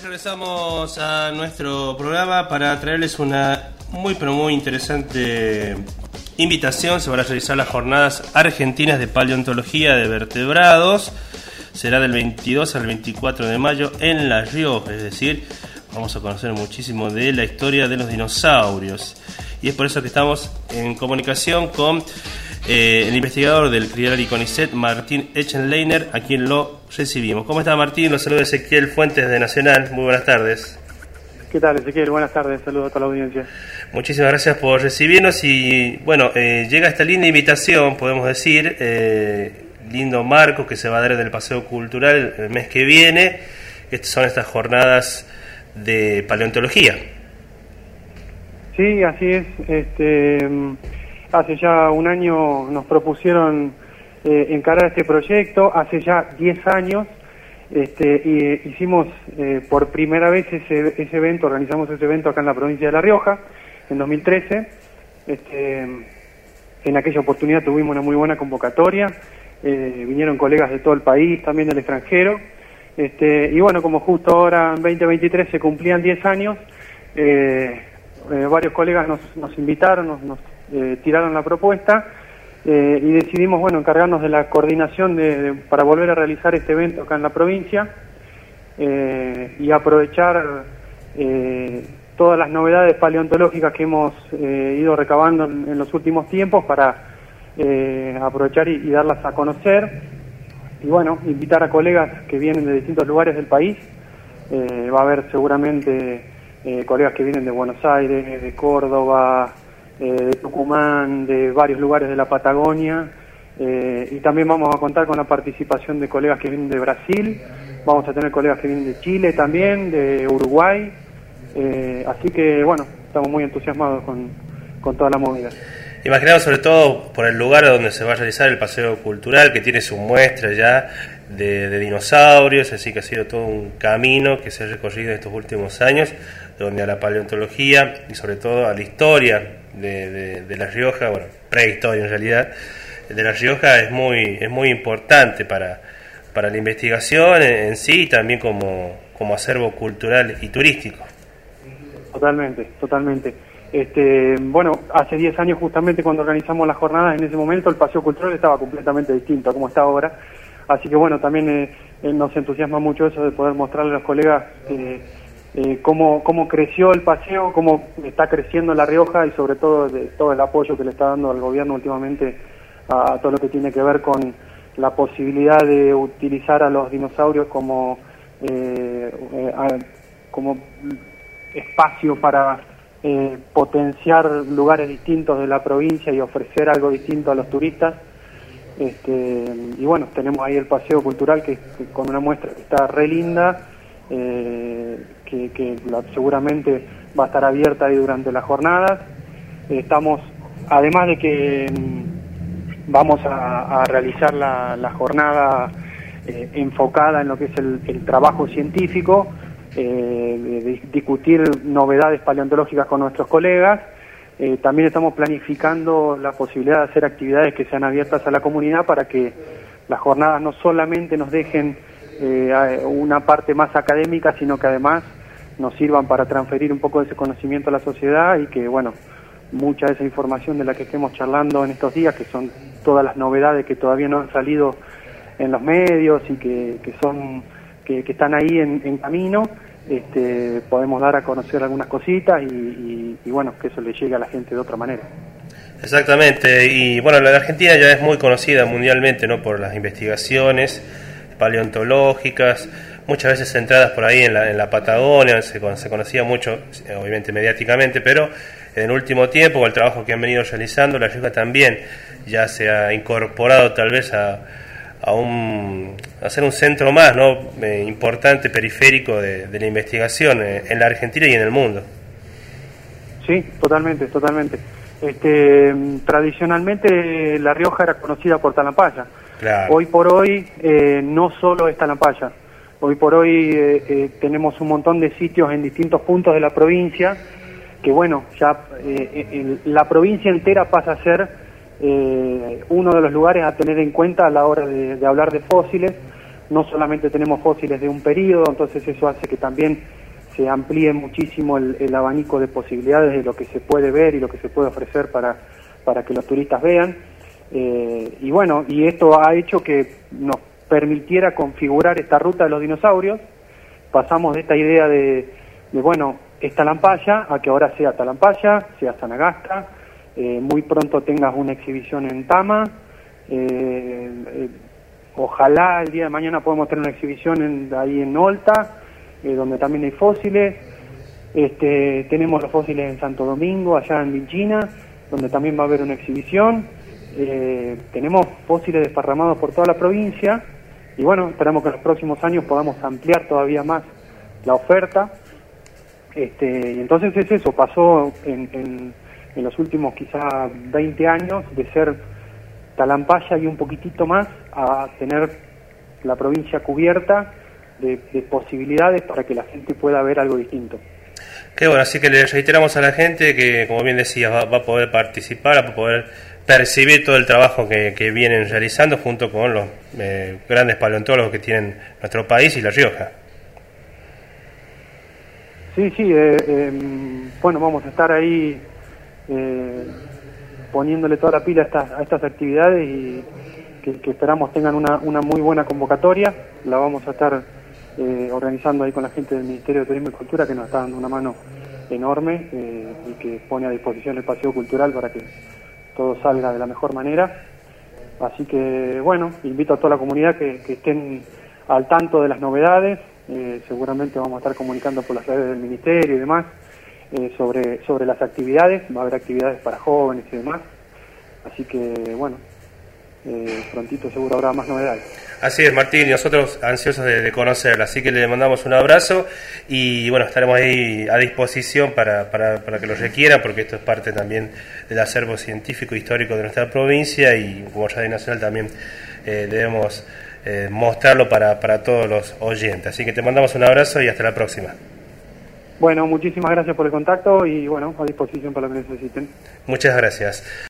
Regresamos a nuestro programa para traerles una muy pero muy interesante invitación. Se van a realizar las jornadas argentinas de paleontología de vertebrados. Será del 22 al 24 de mayo en La Rioja, es decir, vamos a conocer muchísimo de la historia de los dinosaurios. Y es por eso que estamos en comunicación con el investigador del CRIAR y CONICET, Martín Echenleiner, a quien lo recibimos. ¿Cómo está, Martín? Los saluda Ezequiel Fuentes de Nacional. Muy buenas tardes. ¿Qué tal, Ezequiel? Buenas tardes. Saludos a toda la audiencia. Muchísimas gracias por recibirnos y, bueno, llega esta linda invitación, podemos decir, lindo marco que se va a dar en el Paseo Cultural el mes que viene. Son estas jornadas de paleontología. Sí, así es. Hace ya un año nos propusieron encarar este proyecto. Hace ya 10 años y hicimos por primera vez ese evento, organizamos ese evento acá en la provincia de La Rioja, en 2013. En aquella oportunidad tuvimos una muy buena convocatoria. Vinieron colegas de todo el país, también del extranjero. Y bueno, como justo ahora en 2023 se cumplían 10 años, varios colegas nos invitaron, nos tiraron la propuesta y decidimos, bueno, encargarnos de la coordinación para volver a realizar este evento acá en la provincia y aprovechar todas las novedades paleontológicas que hemos ido recabando en los últimos tiempos para aprovechar y darlas a conocer. Y bueno, invitar a colegas que vienen de distintos lugares del país. Va a haber seguramente colegas que vienen de Buenos Aires, de Córdoba, de Tucumán, de varios lugares de la Patagonia, y también vamos a contar con la participación de colegas que vienen de Brasil. Vamos a tener colegas que vienen de Chile también, de Uruguay, así que bueno, estamos muy entusiasmados con toda la movida. Imaginamos sobre todo por el lugar donde se va a realizar el paseo cultural, que tiene su muestra ya de dinosaurios, así que ha sido todo un camino que se ha recorrido en estos últimos años, donde a la paleontología y sobre todo a la historia de La Rioja, bueno, prehistoria en realidad, de La Rioja es muy importante para la investigación en sí y también como acervo cultural y turístico. Totalmente. Bueno, hace 10 años justamente cuando organizamos las jornadas, en ese momento el paseo cultural estaba completamente distinto a como está ahora, así que bueno, también nos entusiasma mucho eso de poder mostrarle a los colegas cómo creció el paseo, cómo está creciendo La Rioja y sobre todo todo el apoyo que le está dando al gobierno últimamente a todo lo que tiene que ver con la posibilidad de utilizar a los dinosaurios como espacio para potenciar lugares distintos de la provincia y ofrecer algo distinto a los turistas. Y bueno, tenemos ahí el paseo cultural que con una muestra que está re linda, que seguramente va a estar abierta ahí durante las jornadas. Estamos, además de que vamos a realizar la jornada enfocada en lo que es el trabajo científico, de discutir novedades paleontológicas con nuestros colegas. También estamos planificando la posibilidad de hacer actividades que sean abiertas a la comunidad para que las jornadas no solamente nos dejen una parte más académica, sino que además nos sirvan para transferir un poco de ese conocimiento a la sociedad y que, bueno, mucha de esa información de la que estemos charlando en estos días, que son todas las novedades que todavía no han salido en los medios y que están ahí en camino, podemos dar a conocer algunas cositas y bueno, que eso le llegue a la gente de otra manera. Exactamente, y bueno, la Argentina ya es muy conocida mundialmente, ¿no?, por las investigaciones paleontológicas, muchas veces centradas por ahí en la Patagonia, se conocía mucho, obviamente mediáticamente, pero en el último tiempo, con el trabajo que han venido realizando, La Rioja también ya se ha incorporado tal vez a ser un centro más, ¿no?, importante, periférico de la investigación en la Argentina y en el mundo. Sí, totalmente. Tradicionalmente La Rioja era conocida por Talampaya. Claro. Hoy por hoy no solo es Talampaya. Hoy por hoy tenemos un montón de sitios en distintos puntos de la provincia que, bueno, ya la provincia entera pasa a ser uno de los lugares a tener en cuenta a la hora de hablar de fósiles, no solamente tenemos fósiles de un periodo, entonces eso hace que también se amplíe muchísimo el abanico de posibilidades de lo que se puede ver y lo que se puede ofrecer para que los turistas vean. Y bueno, y esto ha hecho que nos permitiera configurar esta ruta de los dinosaurios. Pasamos de esta idea de bueno, es Talampaya, a que ahora sea Talampaya, sea Sanagasta, muy pronto tengas una exhibición en Tama, ojalá el día de mañana podamos tener una exhibición ahí en Olta, donde también hay fósiles. Tenemos los fósiles en Santo Domingo, allá en Vinchina, donde también va a haber una exhibición. Tenemos fósiles desparramados por toda la provincia y bueno, esperamos que en los próximos años podamos ampliar todavía más la oferta. Y entonces es eso, pasó en los últimos quizá 20 años de ser Talampaya y un poquitito más a tener la provincia cubierta de posibilidades para que la gente pueda ver algo distinto. Qué bueno, así que le reiteramos a la gente que, como bien decías, va a poder participar, va a poder percibir todo el trabajo que vienen realizando junto con los grandes paleontólogos que tienen nuestro país y La Rioja. Sí, bueno, vamos a estar ahí poniéndole toda la pila a estas actividades y que esperamos tengan una muy buena convocatoria. La vamos a estar organizando ahí con la gente del Ministerio de Turismo y Cultura, que nos está dando una mano enorme y que pone a disposición el paseo cultural para que todo salga de la mejor manera. Así que bueno, invito a toda la comunidad que estén al tanto de las novedades. Seguramente vamos a estar comunicando por las redes del Ministerio y demás sobre las actividades. Va a haber actividades para jóvenes y demás. Así que bueno, prontito seguro habrá más novedades. Así es, Martín, y nosotros ansiosos de conocerla, así que le mandamos un abrazo y bueno, estaremos ahí a disposición para que lo requieran, porque esto es parte también del acervo científico e histórico de nuestra provincia y como Radio Nacional también debemos mostrarlo para todos los oyentes. Así que te mandamos un abrazo y hasta la próxima. Bueno, muchísimas gracias por el contacto y bueno, a disposición para lo que necesiten. Muchas gracias.